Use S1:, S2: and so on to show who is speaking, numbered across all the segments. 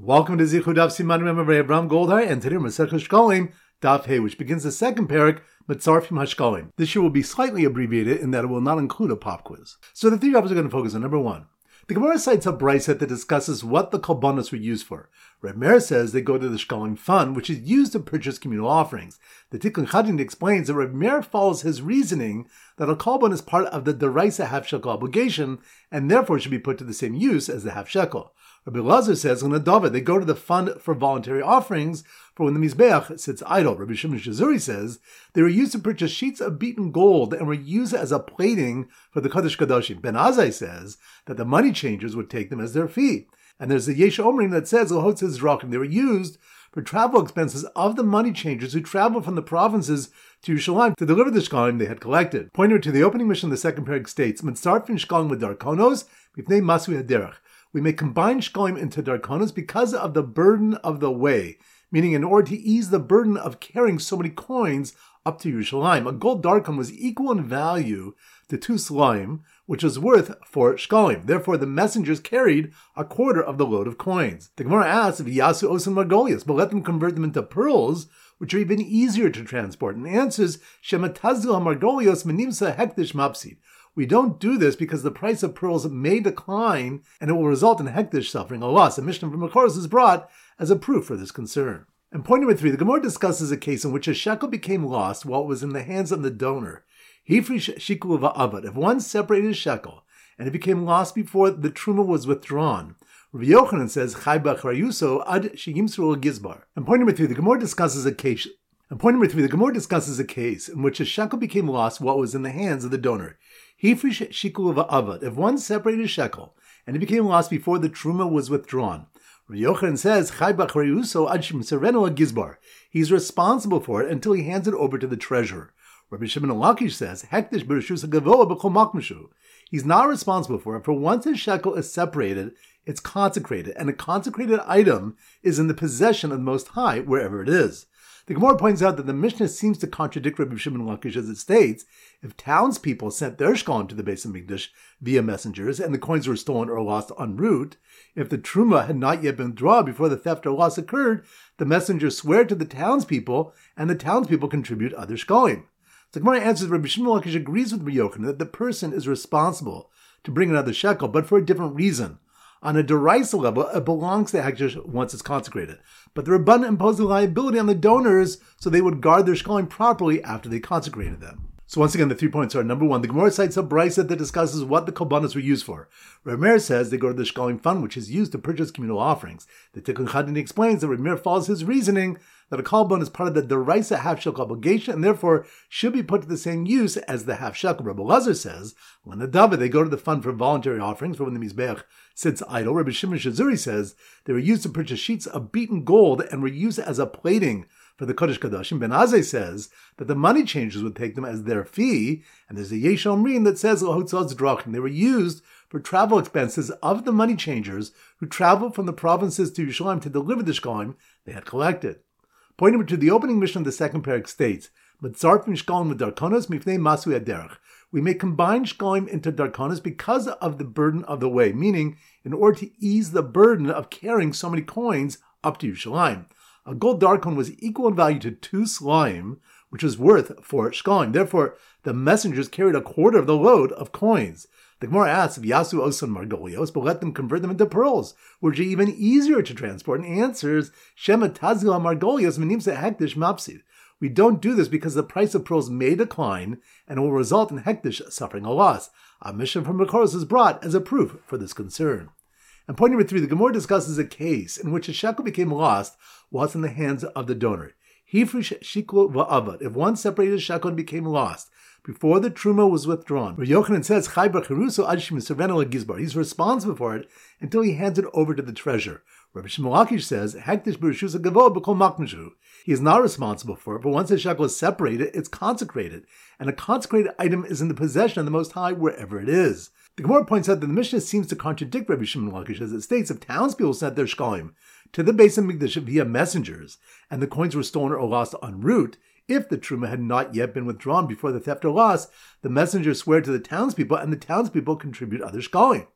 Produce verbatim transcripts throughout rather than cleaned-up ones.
S1: Welcome to Zichud Daf Siman Memorei Abraham Goldhar, and today we're Masech Hashkolim Daf Hey, which begins the second parak, Mitzarfim Hashkolim. This year will be slightly abbreviated in that it will not include a pop quiz. So the three topics are going to focus on number one. The Gemara cites a brayset that discusses what the kolbanos were used for. Reb Meir says they go to the Shkolim fund, which is used to purchase communal offerings. The Tikkun Chadin explains that Reb Meir follows his reasoning that a kolban is part of the deraisa half shekel obligation and therefore should be put to the same use as the half shekel. Rabbi Elazar says in Nadava they go to the fund for voluntary offerings for when the Mizbeach sits idle. Rabbi Shimon Shazuri says they were used to purchase sheets of beaten gold and were used as a plating for the Kodesh Kadoshim. Ben Azai says that the money changers would take them as their fee. And there's a Yesh Omrim that says they were used for travel expenses of the money changers who traveled from the provinces to Yerushalayim to deliver the shkalim they had collected. Pointing to the opening mission of the second parak states, Mitzarfim shkalim with darkonos, b'fnei masui haderech. We may combine shkalim into darkonos because of the burden of the way, meaning in order to ease the burden of carrying so many coins up to Yerushalayim. A gold darkon was equal in value to two slaim, which was worth four shkalim. Therefore, the messengers carried a quarter of the load of coins. The Gemara asks if Yasu Osan Margolius, but let them convert them into pearls, which are even easier to transport, and answers Shematazil Margolios Menimsa Hektish Mapsid. We don't do this because the price of pearls may decline and it will result in Hektish suffering a loss. A Mishnah from Makoros is brought as a proof for this concern. And point number three, the Gemara discusses a case in which a shekel became lost while it was in the hands of the donor. Hifrish shikul va'avad. If one separated a shekel and it became lost before the truma was withdrawn, Rabbi Yochanan says, Chai b'achrayuso ad sheyimsru al-gizbar. And point number three, the Gemara discusses a case. And point number three, the Gemara discusses a case in which a shekel became lost while it was in the hands of the donor. Hifrish shikul va'avad. If one separated a shekel and it became lost before the truma was withdrawn, Rabbi Yochanan says, Chai b'achrayuso ad sheyimsrenu al-gizbar. He's responsible for it until he hands it over to the treasurer. Rabbi Shimon Lakish says, Hektish b'reshus hagavoa b'chol makmashu. He's not responsible for it, for once a shekel is separated, it's consecrated, and a consecrated item is in the possession of the Most High, wherever it is. The Gemara points out that the Mishnah seems to contradict Rabbi Shimon Lakish as it states, if townspeople sent their shkalim to the Beis Hamikdash via messengers, and the coins were stolen or lost en route, if the truma had not yet been drawn before the theft or loss occurred, the messengers swear to the townspeople, and the townspeople contribute other shkalim. The Gemara answers Rabbi Shimon Lakish agrees with Rabbi Yochanan that the person is responsible to bring another shekel, but for a different reason. On a deraisa level, it belongs to Hektish once it's consecrated. But the Rabbanan imposed a liability on the donors so they would guard their shekalim properly after they consecrated them. So once again, the three points are, number one, the Gemara cites a brayset that discusses what the kolbanos were used for. Reb Meir says they go to the shekalim fund, which is used to purchase communal offerings. The Tikkun Chadin explains that Reb Meir follows his reasoning that a kolban is part of the deraisa half shekel obligation and therefore should be put to the same use as the half shekel. Rabbi Elazar says, when the David they go to the fund for voluntary offerings for when the Mizbeach sits idle. Rabbi Shimon Shazuri says they were used to purchase sheets of beaten gold and were used as a plating for the Kodesh Kadoshim. Ben Azai says that the money changers would take them as their fee, and there's a Yesh Omrim that says they were used for travel expenses of the money changers who traveled from the provinces to Yerushalayim to deliver the shkalim they had collected. Point number two, the opening mission of the second parak states, Mitzarfim shkalim with darkonos mifnei masui haderech. We may combine shkalim into darkonos because of the burden of the way, meaning in order to ease the burden of carrying so many coins up to Yerushalayim. A gold darkon was equal in value to two slaim, which was worth four shkalim. Therefore, the messengers carried a quarter of the load of coins. The Gemara asks if Yasu Osan Margolios, but let them convert them into pearls, which are even easier to transport, and answers Shema Tazil Margolios Menimsa Hektish Mapsid. We don't do this because the price of pearls may decline and it will result in Hektish suffering a loss. A mission from Makoros is brought as a proof for this concern. And point number three, the Gemara discusses a case in which a shekel became lost while it's in the hands of the donor. Hifrish shikul va'avad. If one separated a shekel and became lost before the truma was withdrawn, Rabbi Yochanan says, Chai b'chiruso ad sheyimsrenu al-gizbar. He's responsible for it until he hands it over to the treasurer. Rabbi Shimon Lakish says, Hektish b'reshus hagavoa b'kol makmashu. He is not responsible for it, but once a shekel is separated, it's consecrated, and a consecrated item is in the possession of the Most High wherever it is. The Gemara points out that the Mishnah seems to contradict Rabbi Shimon Lakish as it states if townspeople sent their shkalim to the Beis Hamikdash via messengers and the coins were stolen or lost en route, if the truma had not yet been withdrawn before the theft or loss, the messengers swear to the townspeople and the townspeople contribute other shkalim.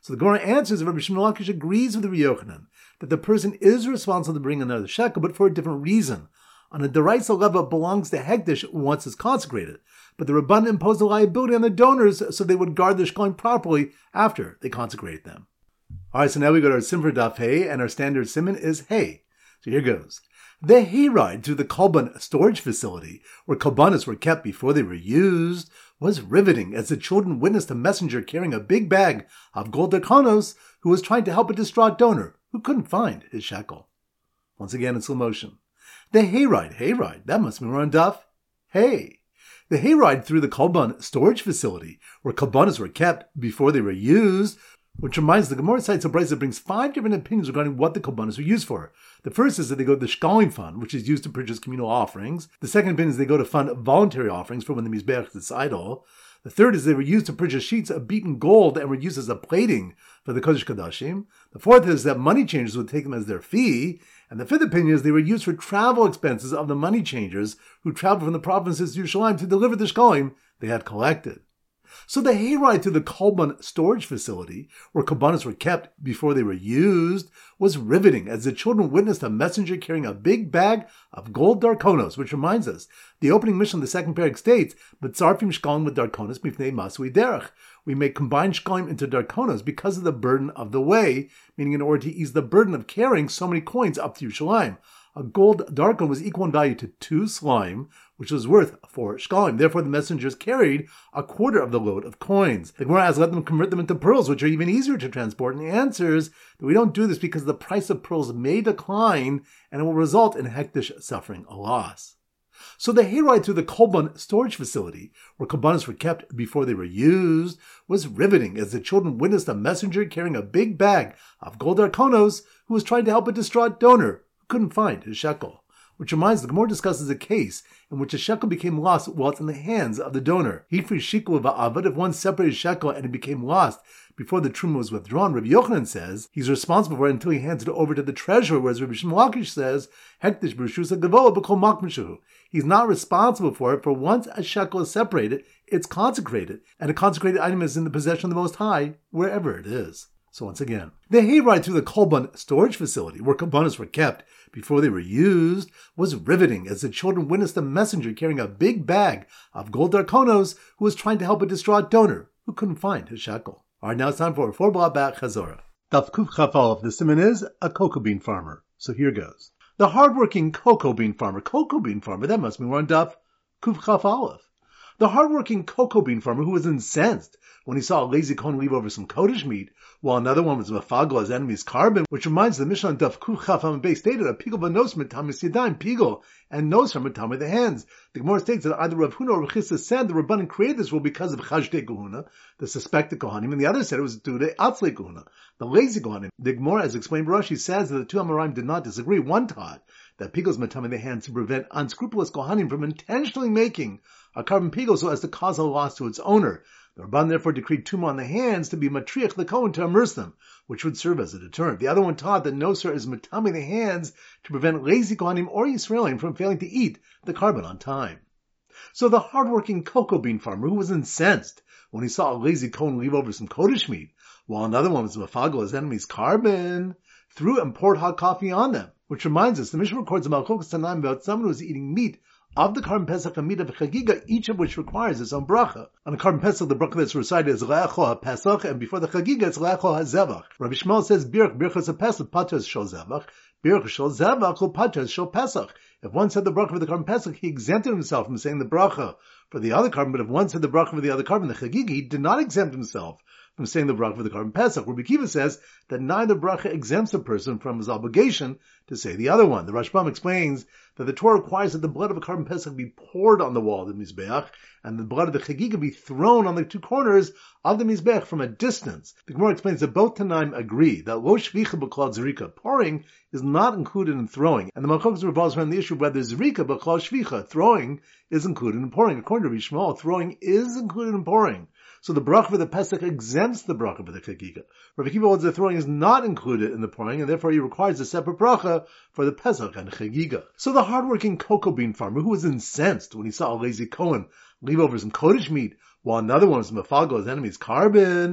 S1: So the Gemara answers that Rabbi Shimon Lakish agrees with Rabbi Yochanan that the person is responsible to bring another shekel, but for a different reason. On a deraisa level, it belongs to Hekdesh once it's consecrated, but the Rabban imposed a liability on the donors so they would guard the shekalim properly after they consecrated them. Alright, so now we go to our sim for Daf Hey, and our standard simon is Hey. So here goes. The hay ride through the Kolban storage facility, where Kolbanos were kept before they were used, was riveting as the children witnessed a messenger carrying a big bag of gold darkonos who was trying to help a distraught donor who couldn't find his shekel. Once again in slow motion. The hayride, hayride, that must be run Duff. Hey. The hayride through the Kolban storage facility, where Kolbanos were kept before they were used, which reminds the Gemara cites a brayso that brings five different opinions regarding what the Kolbanos were used for. The first is that they go to the Shkalim fund, which is used to purchase communal offerings. The second opinion is they go to fund voluntary offerings for when the Mizbeach is idle. The third is they were used to purchase sheets of beaten gold and were used as a plating for the Kodesh Kodashim. The fourth is that money changers would take them as their fee. And the fifth opinion is they were used for travel expenses of the money changers who traveled from the provinces to Yerushalayim to deliver the Shkalim they had collected. So the hayride to the Kolban storage facility, where Kolbanos were kept before they were used, was riveting as the children witnessed a messenger carrying a big bag of gold darkonos, which reminds us, the opening mission of the second parak states, B'tzarfim shkalim with darkonos mifnei masui derech. We may combine shkalim into darkonos because of the burden of the way, meaning in order to ease the burden of carrying so many coins up to Yerushalayim. A gold darkon was equal in value to two slime, which was worth four shkalim. Therefore, the messengers carried a quarter of the load of coins. The Gemara asks, let them convert them into pearls, which are even easier to transport, and the answer is that we don't do this because the price of pearls may decline, and it will result in Hekdesh suffering a loss. So the hayride through the Kolban storage facility, where Kolbanos were kept before they were used, was riveting as the children witnessed a messenger carrying a big bag of gold darkonos who was trying to help a distraught donor who couldn't find his shekel. Which reminds the Gemara discusses a case in which a shekel became lost while it's in the hands of the donor. Hifri shikul va'avad, if one separated shekel and it became lost before the truma was withdrawn, Rabbi Yochanan says he's responsible for it until he hands it over to the treasurer, whereas Rabbi Shimon Lakish says hektish b'reshus hagavola b'kol makmishu. He's not responsible for it, for once a shekel is separated, it's consecrated, and a consecrated item is in the possession of the Most High, wherever it is. So once again, the hayride through the Kolban storage facility, where Kolbanos were kept before they were used, was riveting as the children witnessed a messenger carrying a big bag of gold darkonos who was trying to help a distraught donor who couldn't find his shekel. All right, now it's time for a four blah back chazorah. Daf Kuf Chaf Aleph. The siman is a cocoa bean farmer. So here goes. The hardworking cocoa bean farmer. Cocoa bean farmer, that must mean we're on Daf Kuf Chaf Aleph. The hardworking cocoa bean farmer who was incensed when he saw a lazy Kohen leave over some Kodesh meat, while another one was mafagel his enemy's carbon, which reminds the Mishnah on Daf Kuf Chaf Amud Beis stated a pigel v'nos metamis yadayim, pigel and nos are metame the hands. The Gemara states that either Rav Huna or Rav Chisda said the Rabbanan created this rule because of Chajdei Gehuna, the suspected Kohanim, and the other said it was due to Atzlei Gehuna, the lazy Kohanim. The Gemara, as explained by Rashi, says that the two Amoraim did not disagree. One taught that pigels metame the hands to prevent unscrupulous Kohanim from intentionally making a carbon pigel so as to cause a loss to its owner. The Rabban therefore decreed tumah on the hands to be matriach the Kohen to immerse them, which would serve as a deterrent. The other one taught that nosar is matami the hands to prevent lazy Kohanim or Yisraelim from failing to eat the carbon on time. So the hardworking cocoa bean farmer who was incensed when he saw a lazy Kohen leave over some Kodesh meat, while another one was mafagel his enemy's carbon, threw and poured hot coffee on them. Which reminds us, the Mishnah records about Chokas Tanaim about someone who was eating meat of the Karban Pesach and meat of Chagiga, each of which requires its own bracha. On the Karban Pesach, the bracha that's recited is Le'echo HaPesach, and before the Chagiga, it's Le'echo HaZevach. Rabbi Shmuel says, Birch, Birchas HaPesach, Patras Shol Zevach, Birch Shol Zevach, Ul Patras Shol Pesach. If one said the bracha for the Karban Pesach, he exempted himself from saying the bracha for the other carbon, but if one said the bracha for the other carbon, the Chagiga, he did not exempt himself from saying the bracha for the Karban Pesach. Rabbi Kiva says that neither bracha exempts a person from his obligation to say the other one. The Rashbam explains that the Torah requires that the blood of a Karban Pesach be poured on the wall of the Mizbeach, and the blood of the Chagiga be thrown on the two corners of the Mizbeach from a distance. The Gemara explains that both Tanaim agree that lo shvicha b'klal zrika, pouring is not included in throwing, and the Malchus revolves around the issue of whether zrika b'klal shvicha, throwing, is included in pouring. According to Rabbi Shmuel, throwing is included in pouring. So the bracha for the Pesach exempts the bracha for the Chagiga. Rabbi Kiva holds that throwing is not included in the pouring, and therefore he requires a separate bracha for the Pesach and Chagiga. So the hardworking cocoa bean farmer who was incensed when he saw a lazy Kohen leave over some Kodesh meat, while another one was mafagel his enemy's carbon,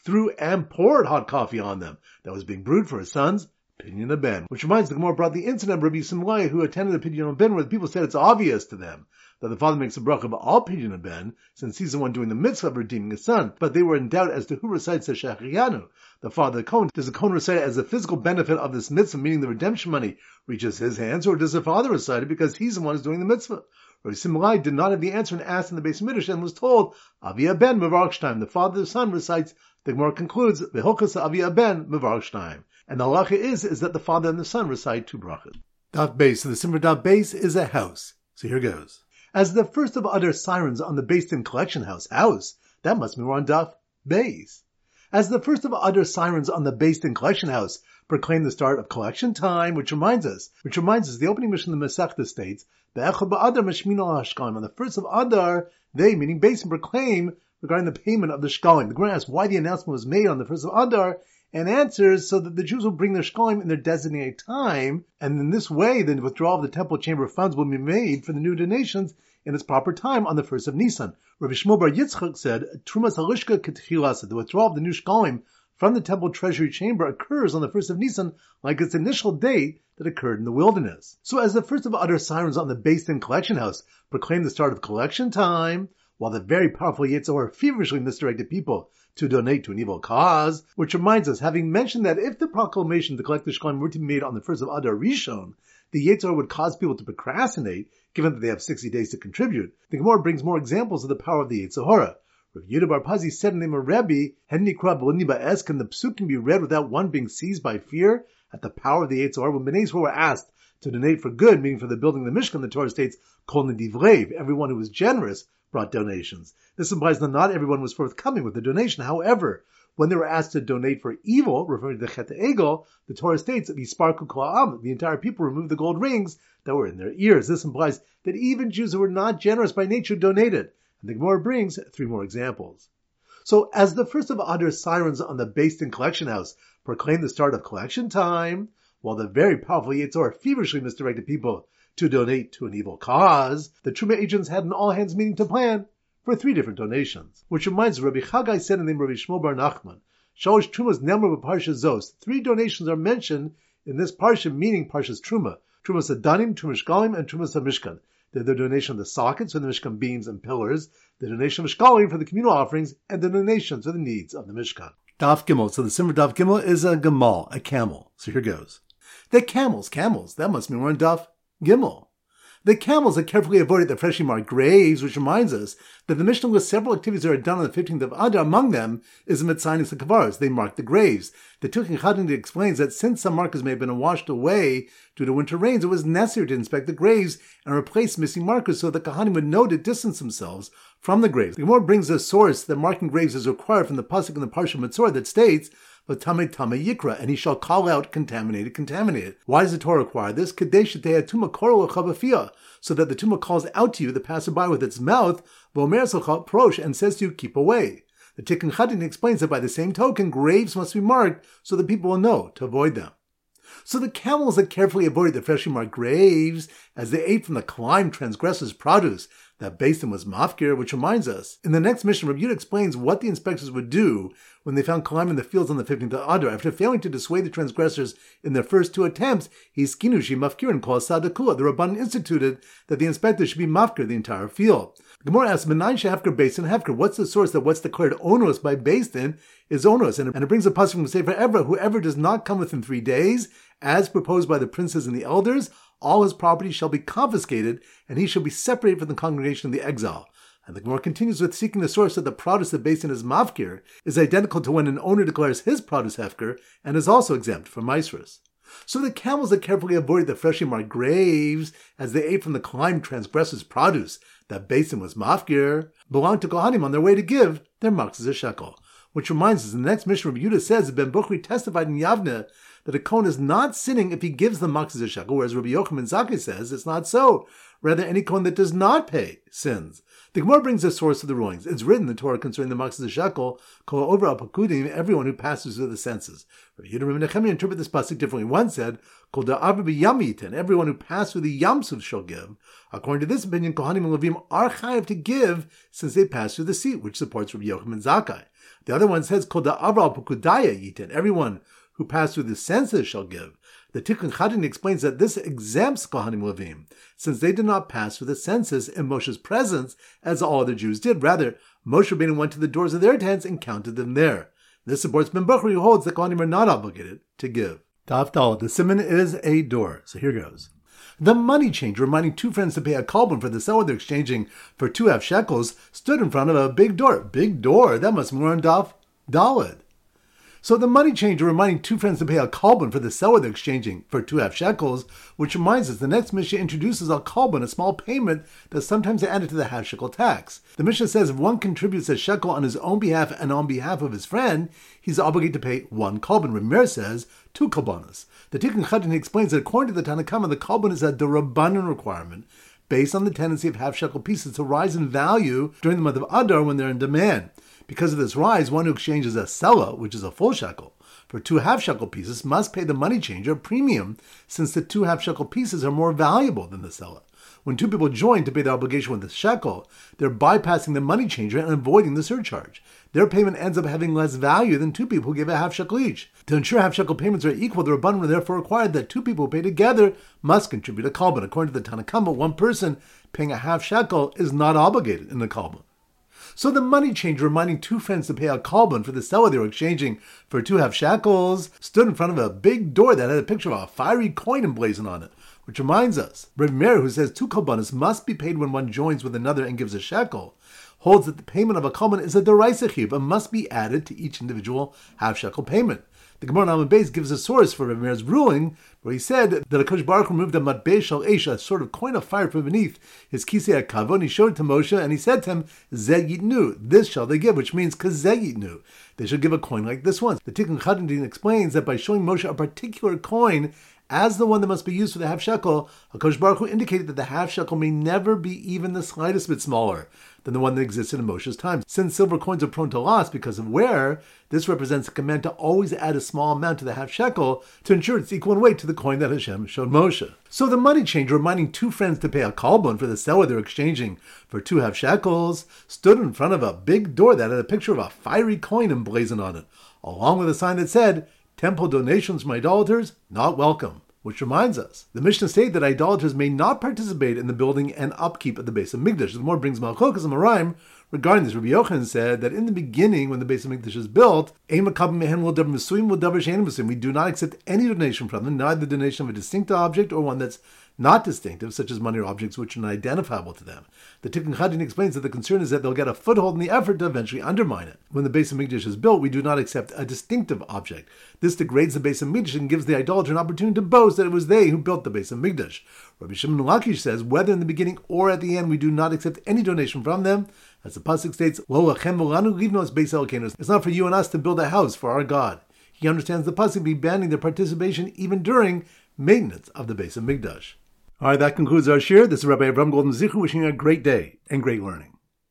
S1: threw and poured hot coffee on them that was being brewed for his sons, Pidyon Ben. Which reminds the Gemara brought the incident of Rabbi Simlai who attended the Pidyon Ben where the people said it's obvious to them that the father makes a bracha of all Pidyon Ben, since he's the one doing the mitzvah of redeeming his son. But they were in doubt as to who recites the Shechiyanu, the father of the Kohen. Does the Kohen recite it as the physical benefit of this mitzvah, meaning the redemption money reaches his hands, or does the father recite it because he's the one who's doing the mitzvah? Rabbi Simlai did not have the answer and asked in the Beis Midrash and was told, Avia Ben Mevarach Shtayim. The father of the son recites, the Gemara concludes, V'hilchas Avia Ben Mevarach Shtayim. And the halacha is, is that the father and the son recite two brachas. Daf Beis. So the Simmer Daf Beis is a house. So here goes. As the first of other sirens on the Beis Din collection house, house, that must mean we're on Daf Beis. As the first of other sirens on the Beis Din collection house proclaim the start of collection time, which reminds us, which reminds us, the opening mission of the Masechta states, Be'echad ba'adar mashmino hashkalim. On the first of Adar, they, meaning Beis Din, proclaim regarding the payment of the shkalim. The Gemara asks why the announcement was made on the first of Adar, and answers so that the Jews will bring their shkalim in their designated time, and in this way the withdrawal of the temple chamber funds will be made for the new donations in its proper time on the first of Nisan. Rabbi Shmuel Bar Yitzchak said, Trumas halishka ketchilasa, the withdrawal of the new shkalim from the temple treasury chamber occurs on the first of Nisan, like its initial date that occurred in the wilderness. So as the first of other sirens on the Beis Din collection house proclaim the start of collection time, while the very powerful Yetzer Hara feverishly misdirected people to donate to an evil cause, which reminds us, having mentioned that if the proclamation to collect the shkalim were to be made on the first of Adar Rishon, the Yetzer Hara would cause people to procrastinate, given that they have sixty days to contribute. The Gemara brings more examples of the power of the Yetzer Hara. Rav Yehuda Bar Pazi said in the name of Rebbe, Hednikra B'Lini Ba'es, can the psukim be read without one being seized by fear at the power of the Yetzer Hara? When Bnei Yisrael were asked to donate for good, meaning for the building of the Mishkan, the Torah states, Kol Nedivrev, everyone who was generous brought donations. This implies that not everyone was forthcoming with the donation. However, when they were asked to donate for evil, referring to the Chet Egel, the Torah states, Visparku Kol Ha'am, the entire people removed the gold rings that were in their ears. This implies that even Jews who were not generous by nature donated. And the Gemara brings three more examples. So, as the first of Adar sirens on the Beis Din collection house proclaim the start of collection time, while the very powerful Yetzer Hara feverishly misdirected people to donate to an evil cause, the Truma agents had an all-hands meeting to plan for three different donations. Which reminds us, Rabbi Chagai said in the name of Rabbi Shmuel Bar Nachman, Shalosh Trumas Nemar B'Parsha Zos. Three donations are mentioned in this parsha, meaning Parsha's Truma. Trumas Adanim, Trumas Shkalim, and Trumas HaMishkan. They're the donation of the sockets for the Mishkan beams and pillars, the donation of Shkalim for the communal offerings, and the donations for the needs of the Mishkan. Daf Gimel. So the Simmer Daf Gimel is a Gamal, a camel. So here goes. The camels, camels. That must mean we're on Daf Gimel. The camels had carefully avoided the freshly marked graves, which reminds us that the Mishnah lists several activities that are done on the fifteenth of Adar. Among them is the Mitzanis and Kavaras. They mark the graves. The Tuchin Chadin explains that since some markers may have been washed away due to winter rains, it was necessary to inspect the graves and replace missing markers so that the Kohanim would know to distance themselves from the graves. The Gemara brings a source that marking graves is required from the pasuk in the Parsha Mitzvah that states, V'tamei tamei yikra, and he shall call out contaminated, contaminated. Why does the Torah require this? Kadesh teh tuma korol chavafia, so that the tumah calls out to you, the passerby, with its mouth, v'omer salcha prosh, and says to you, keep away. The Tikkun Chadin explains that by the same token, graves must be marked so that people will know to avoid them. So the camels had carefully avoided the freshly marked graves as they ate from the climb transgressors' produce that Beis Din was mafkir, which reminds us, in the next mission, Rabbi Yehuda explains what the inspectors would do when they found climb in the fields on the fifteenth of Adar. After failing to dissuade the transgressors in their first two attempts, he skinushi mafkir and kol sadakua. The Rabban instituted that the inspectors should be mafkir the entire field. The Gemara asks, Menayin shehafkir Beis Din hefkir. What's the source that what's declared onerous by Beis Din is onerous? And it brings a pasuk from Sefer Evra, whoever does not come within three days, as proposed by the princes and the elders, all his property shall be confiscated, and he shall be separated from the congregation of the exile. And the Gemara continues with seeking the source that the produce that Beis Din is mafkir is identical to when an owner declares his produce hefker and is also exempt from maisrus. So the camels that carefully avoided the freshly marked graves as they ate from the climbed transgressors' produce that Beis Din was mafkir belonged to Kohanim on their way to give their maksas a shekel. Which reminds us, in the next mission, Rabbi Yehuda says that Ben Bukhri testified in Yavne that a Kohen is not sinning if he gives the maksas a shekel, whereas Rabbi Yochanan Zakkai says it's not so. Rather, any Kohen that does not pay sins. The Gemara brings a source of the rulings. It's written in the Torah concerning the maksas a shekel, kol over al pakudim, everyone who passes through the senses. Rabbi Yehuda and Nechemia interpret this pasuk differently. One said, kol da'av b'yamit, and everyone who passed through the yamsuf shall give. According to this opinion, Kohanim and Levim are chayav to give since they pass through the sea, which supports Rabbi Yochanan Zakkai. The other one says, Kol da'avra pukudaya yitin, everyone who passed through the census shall give. The Tikkun Chadin explains that this exempts Kohanim Levim, since they did not pass through the census in Moshe's presence as all other Jews did. Rather, Moshe Rabbeinu went to the doors of their tents and counted them there. This supports Ben Bachri, who holds that Kohanim are not obligated to give. Daf Daled, the simon is a door. So here goes. The money changer, reminding two friends to pay a kalbon for the seller they're exchanging for two half shekels, stood in front of a big door. Big door? That must be more on Daf Daled. So the money changer reminding two friends to pay a kalbon for the seller they're exchanging for two half shekels, which reminds us the next Mishnah introduces a kalbon, a small payment that's sometimes added to the half shekel tax. The Mishnah says if one contributes a shekel on his own behalf and on behalf of his friend, he's obligated to pay one kalbon. Rameir says two kalbonas. The Tikkun Chadin explains that according to the Tanna Kama, the kalbon is a d'Rabbanan requirement based on the tendency of half shekel pieces to rise in value during the month of Adar when they're in demand. Because of this rise, one who exchanges a selah, which is a full shekel, for two half shekel pieces must pay the money changer a premium, since the two half shekel pieces are more valuable than the selah. When two people join to pay their obligation with the shekel, they're bypassing the money changer and avoiding the surcharge. Their payment ends up having less value than two people who give a half shekel each. To ensure half shekel payments are equal, the Rabbanan were therefore required that two people who pay together must contribute a kalbon. According to the Tanna Kama, one person paying a half shekel is not obligated in the kalbon. So the money changer, reminding two friends to pay a kalbon for the seller they were exchanging for two half shekels, stood in front of a big door that had a picture of a fiery coin emblazoned on it. Which reminds us, Reb Meir, who says two kalbonas must be paid when one joins with another and gives a shekel, holds that the payment of a kalbon is a deraisa chiyuv and must be added to each individual half shekel payment. The Gemara in Amud Beis gives a source for Reb Meir's ruling, where he said that HaKadosh Baruch Hu removed a matbei shel eish, a sort of coin of fire from beneath his kisei hakavod, and he showed it to Moshe, and he said to him, Zeh yitnu, this shall they give, which means kazeh yitnu, they should give a coin like this one. The Tikkun Chadin explains that by showing Moshe a particular coin as the one that must be used for the half shekel, HaKadosh Baruch Hu indicated that the half shekel may never be even the slightest bit smaller than the one that existed in Moshe's time. Since silver coins are prone to loss because of wear, this represents a command to always add a small amount to the half shekel to ensure it's equal in weight to the coin that Hashem showed Moshe. So the money changer, reminding two friends to pay a kalbon for the seller they're exchanging for two half shekels, stood in front of a big door that had a picture of a fiery coin emblazoned on it, along with a sign that said, Temple donations from idolaters, not welcome. Which reminds us, the Mishnah states that idolaters may not participate in the building and upkeep of the Beis Hamikdash. The Gemara brings Malchokas and Maraim regarding this. Rabbi Yochanan said that in the beginning, when the Beis Hamikdash is built, we do not accept any donation from them, neither the donation of a distinct object or one that's not distinctive, such as money or objects which are not identifiable to them. The Tikkun Chadin explains that the concern is that they'll get a foothold in the effort to eventually undermine it. When the Beis Hamikdash is built, we do not accept a distinctive object. This degrades the Beis Hamikdash and gives the idolater an opportunity to boast that it was they who built the Beis Hamikdash. Rabbi Shimon Lakish says, whether in the beginning or at the end, we do not accept any donation from them. As the pasuk states, it's not for you and us to build a house for our God. He understands the pasuk be banning their participation even during maintenance of the Beis Hamikdash. All right, that concludes our shir. This is Rabbi Avram Golden Zichu wishing you a great day and great learning.